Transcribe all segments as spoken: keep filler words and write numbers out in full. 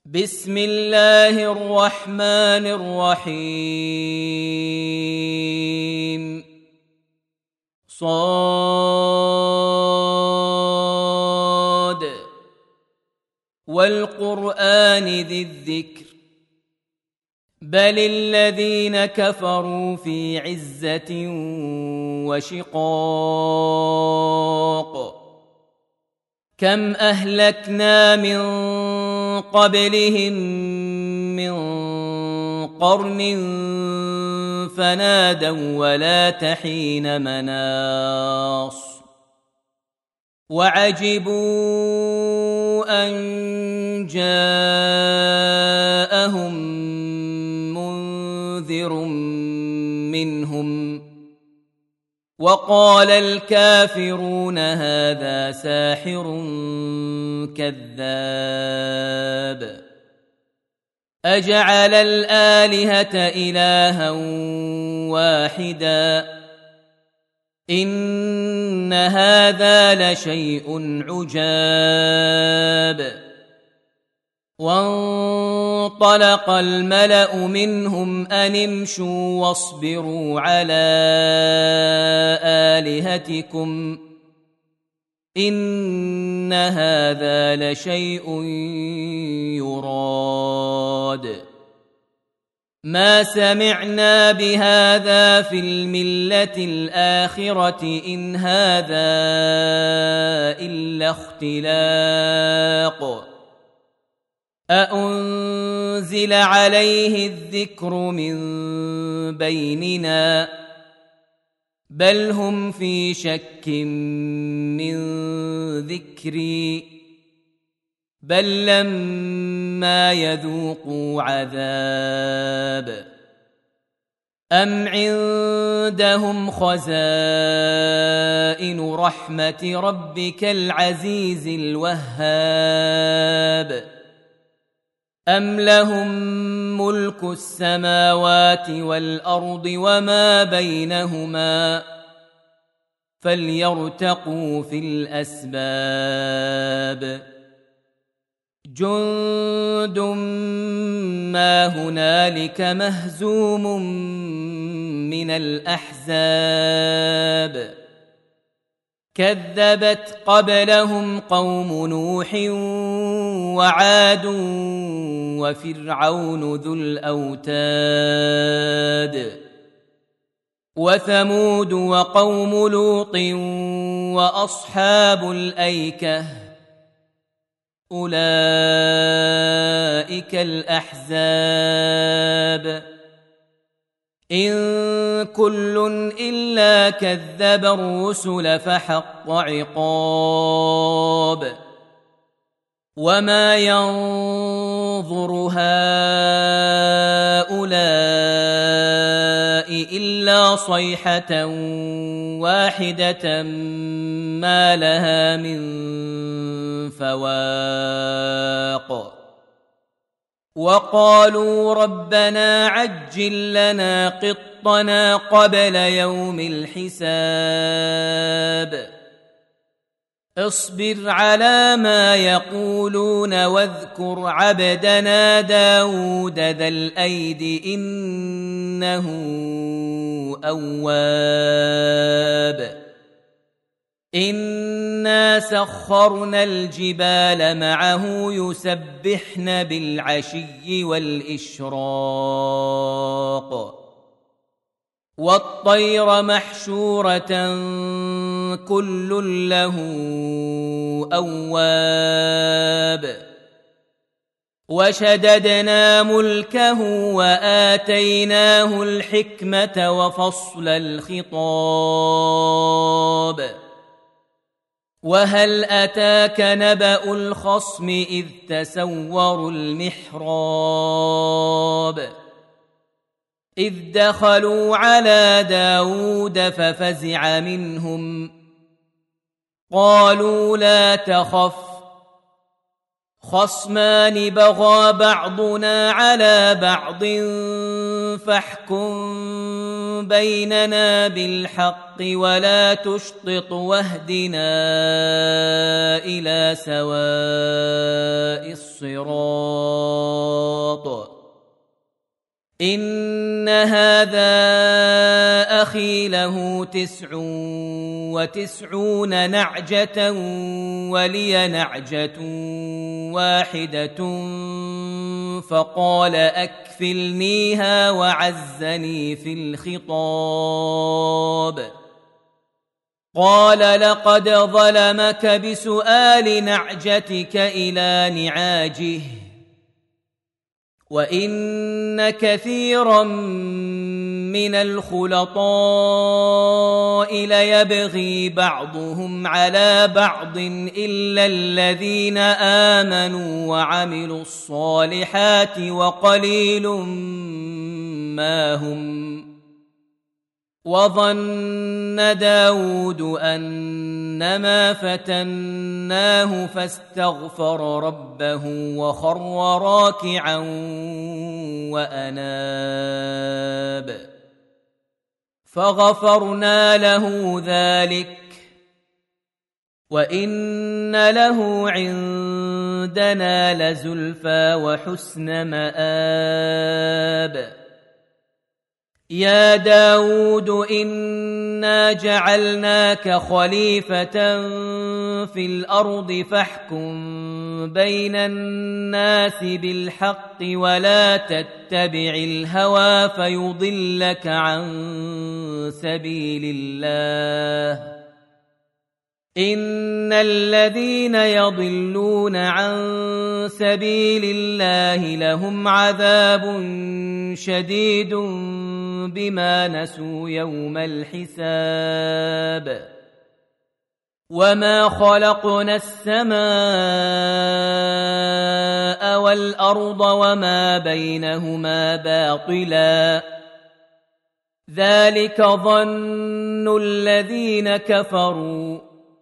بسم الله الرحمن الرحيم صاد والقرآن ذي الذكر بل الذين كفروا في عزة وشقاق كم أهلكنا من قبلهم من قرن فنادوا ولا تحين مناص وعجبوا أن جاءهم منذر منهم وقال الكافرون هذا ساحر كذاب أجعل الآلهة إلها واحدا إن هذا لشيء عجاب وانطلق الملأ منهم أن امشوا واصبروا على آلهتكم إن هذا لشيء يراد ما سمعنا بهذا في الملة الآخرة إن هذا إلا اختلاق أأنزل عليه الذكر من بيننا بل هم في شك من ذكري بل لما يذوقوا عذاب أم عندهم خزائن رحمة ربك العزيز الوهاب أم لهم ملك السماوات والأرض وما بينهما فليرتقوا في الأسباب جند ما هنالك مهزوم من الأحزاب كذبت قبلهم قوم نوح وعاد وفرعون ذو الأوتاد وثمود وقوم لوط وأصحاب الأيكة أولئك الأحزاب إن كل إلا كذب الرسل فحق عقاب وما ينظر هؤلاء إلا صيحة واحدة ما لها من فواق وقالوا ربنا عجل لنا قطنا قبل يوم الحساب اصبر على ما يقولون واذكر عبدنا داود ذا الأيد إنه أواب إنا سخرنا الجبال معه يسبحن بالعشي والإشراق والطير محشورة كل له أواب وشددنا ملكه وآتيناه الحكمة وفصل الخطاب وهل أتاك نبأ الخصم إذ تسوروا المحراب إذ دخلوا على داود ففزع منهم قالوا لا تخف خصمان بغى بعضنا على بعض فاحكم بيننا بالحق ولا تشطط واهدنا إلى سواء الصراط إن هذا أخي له تسع وتسعون نعجة ولي نعجة واحدة فقال أكفلنيها وعزني في الخطاب قال لقد ظلمك بسؤال نعجتك إلى نعاجه وإن كثيرا من الخلطاء ليبغي بعضهم على بعض إلا الذين آمنوا وعملوا الصالحات وقليل ما هم وظن داود أنما فتناه فاستغفر ربه وخر راكعا وأناب فغفرنا له ذلك وإن له عندنا لزلفى وحسن مآب يا داود إنا جعلناك خليفة في الأرض فاحكم بين الناس بالحق ولا تتبع الهوى فيضلك عن سبيل الله إن الذين يضلون عن سبيل الله لهم عذاب شديد بما نسوا يوم الحساب وما خلقنا السماء والأرض وما بينهما باطلا ذلك ظن الذين كفروا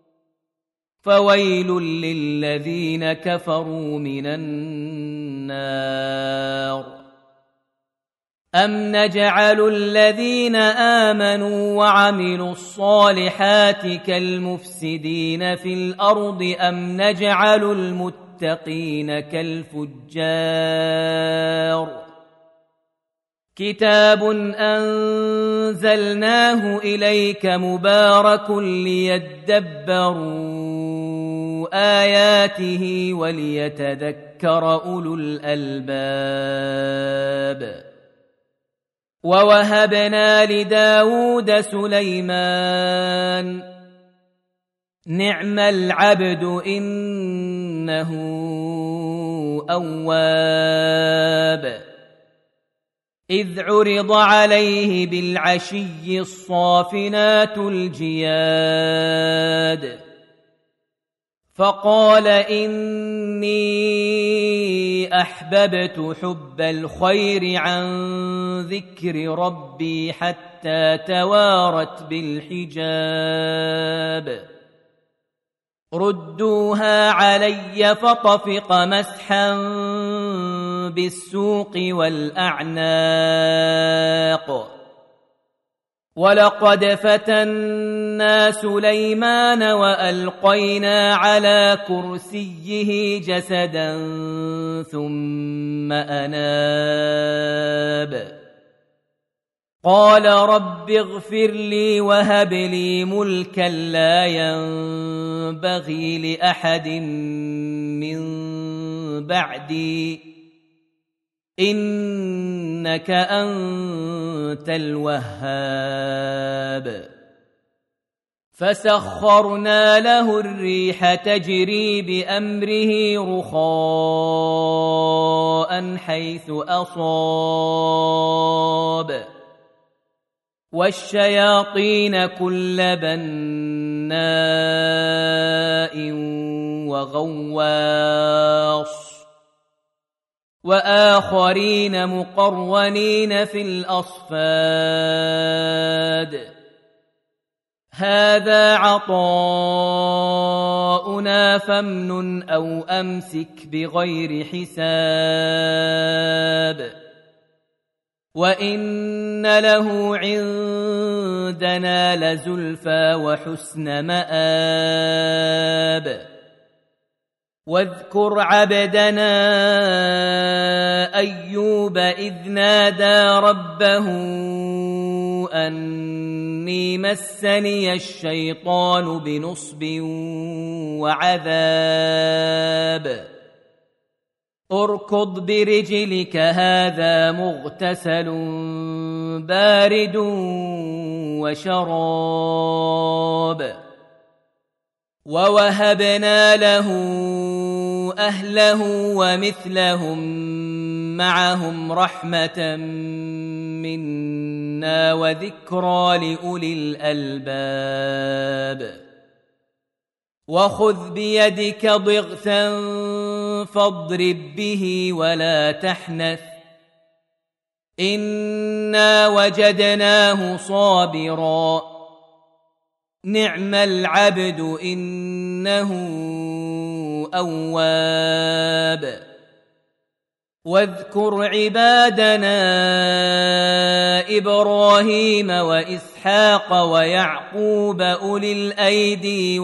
فويل للذين كفروا من النار أم نجعل الذين آمنوا وعملوا الصالحات كالمفسدين في الأرض أم نجعل المتقين كالفجار كتاب أنزلناه إليك مبارك ليدبروا آياته وليتذكر أولو الألباب ووهبنا لداود سليمان نعم العبد إنه أواب إذ عرض عليه بالعشي الصافنات الجياد فقال إني أحببت حب الخير عن ذكر ربي حتى توارت بالحجاب ردوها علي فطفق مسحا بالسوق والأعناق ولقد فتنا سليمان وألقينا على كرسيه جسدا ثم أناب قال رب اغفر لي وهب لي ملكا لا ينبغي لأحد من بعدي إنك أنت الوهاب فسخرنا له الريح تجري بأمره رخاء حيث أصاب والشياطين كل بناء وغواص وآخرين مقرنين في الأصفاد هذا عطاؤنا فامنن أو أمسك بغير حساب وإن له عندنا لزلفى وحسن مآب واذكر عبدنا أيوب إذ نادى ربه أني مسني الشيطان بنصب وعذاب اركض برجلك هذا مغتسل بارد وشراب ووهبنا له أهله ومثلهم معهم رحمة منا وذكرى لأولي الألباب وخذ بيدك ضغثا فاضرب به ولا تحنث إنا وجدناه صابرا نعم العبد إنه أواب واذكر عبادنا إبراهيم وإسحاق ويعقوب أولي الأيدي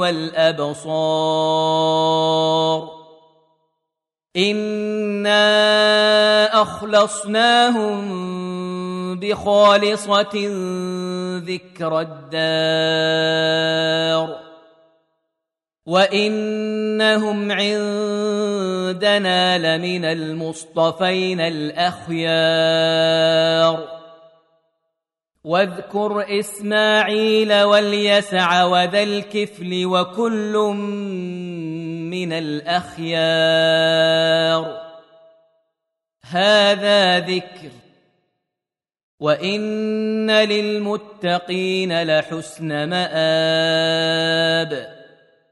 والأبصار إنا أخلصناهم بخالصة ذكر الدار وإنهم عندنا لمن المصطفين الأخيار واذكر إسماعيل واليسع وذا الكفل وكل من الأخيار هذا ذكر وإن للمتقين لحسن مآب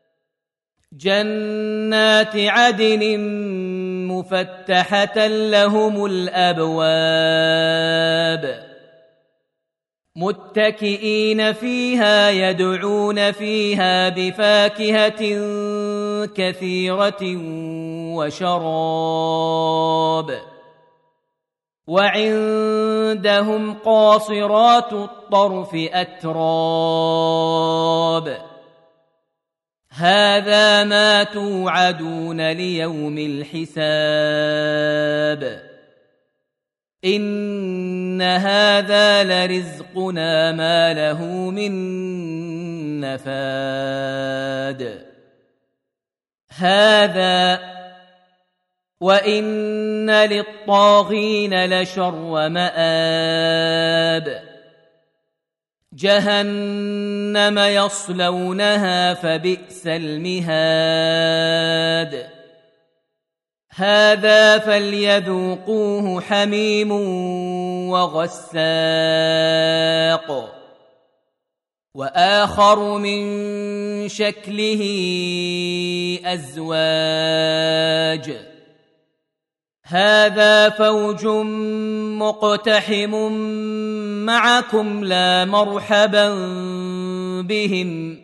جنات عدن مفتحة لهم الأبواب متكئين فيها يدعون فيها بفاكهة كثيرة وشراب وعندهم قاصرات الطرف أتراب هذا ما توعدون ليوم الحساب إن هذا لرزقنا ما له من نفاد هذا وإن للطاغين لشر مآب جهنم يصلونها فبئس المهاد هذا فليذوقوه حميم وغساق وآخر من شكله أزواج هذا فوج مقتحم معكم لا مرحبا بهم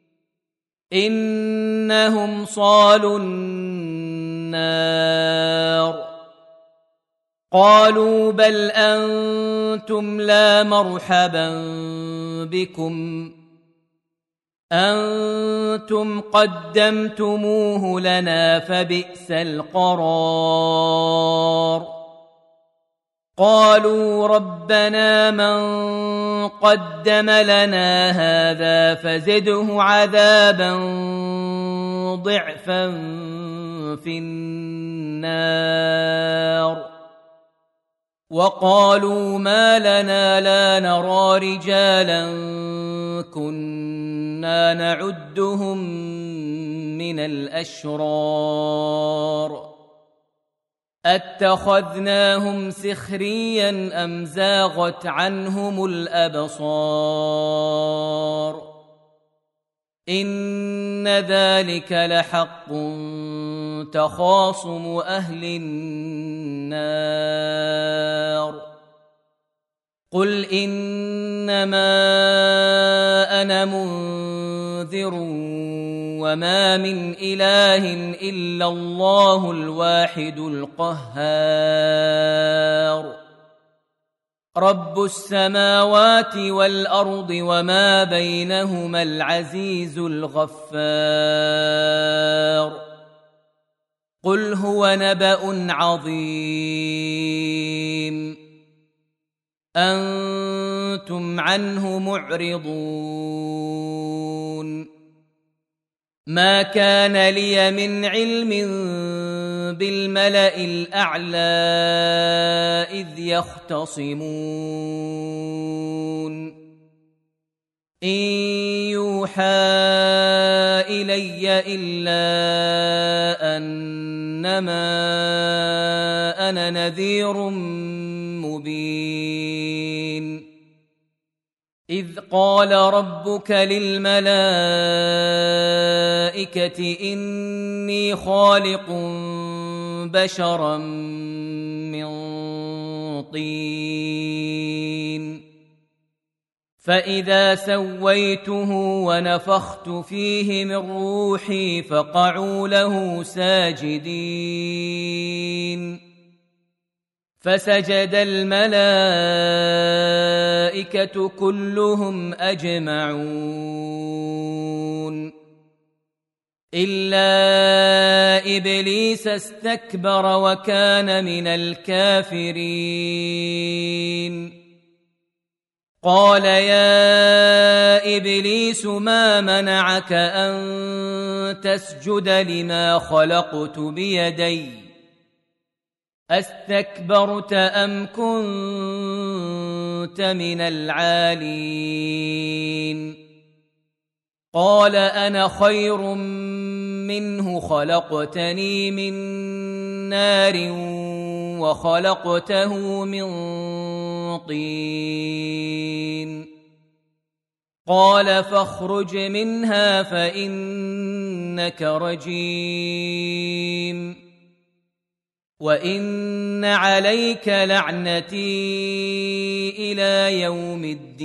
إنهم صالوا النار قالوا بل أنتم لا مرحبا بكم أنتم قدمتموه لنا فبئس القرار قالوا ربنا من قدم لنا هذا فزده عذابا ضعفا في النار وقالوا ما لنا لا نرى رجالا كنا نعدهم من الأشرار أتخذناهم سخريا أم زاغت عنهم الأبصار إن ذلك لحق تخاصم أهل النار قل إنما أنا إلا منذر وما من إله إلا الله الواحد القهار رب السماوات والأرض وما بينهما العزيز الغفار قل هو نبأ عظيم أنتم عنه معرضون ما كان لي من علم بالملأ الأعلى إذ يختصمون إن يوحى إلي إلا أنما أنا نذير مبين إذ قال ربك للملائكة إني خالق بشرا من طين فإذا سويته ونفخت فيه من روحي فقعوا له ساجدين فسجد الملائكة كلهم أجمعون إلا إبليس استكبر وكان من الكافرين قال يا إبليس ما منعك أن تسجد لما خلقت بيدي أستكبرت أم كنت من العالين قال أنا خير منه خلقتني من نار وخلقته من طين قال فاخرج منها فإنك رجيم وإن عليك لعنتي إلى يوم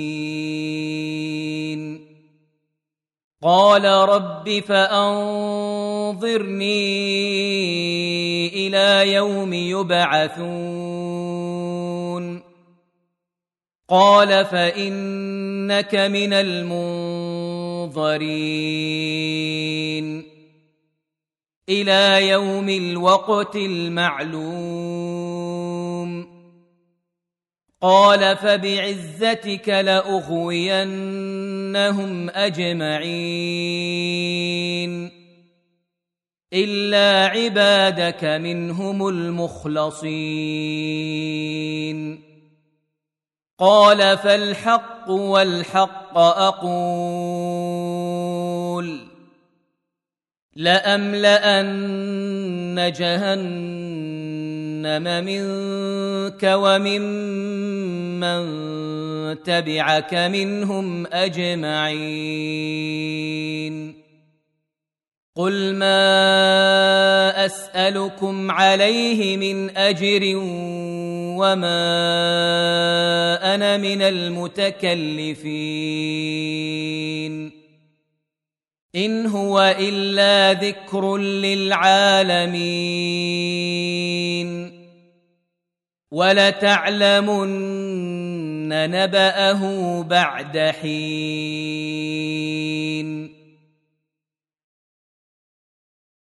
الدين قال رب فأنظرني إلى يوم يبعثون قال فإنك من المنظرين إلى يوم الوقت المعلوم قال فبعزتك لأغوينهم أجمعين إلا عبادك منهم المخلصين قال فالحق والحق أقول لأملأن جهنم منك وممن تبعك منهم أجمعين قل ما أسألكم عليه من أجر وما أنا من المتكلفين إن هو إلا ذكر للعالمين ولتعلمن نبأه بعد حين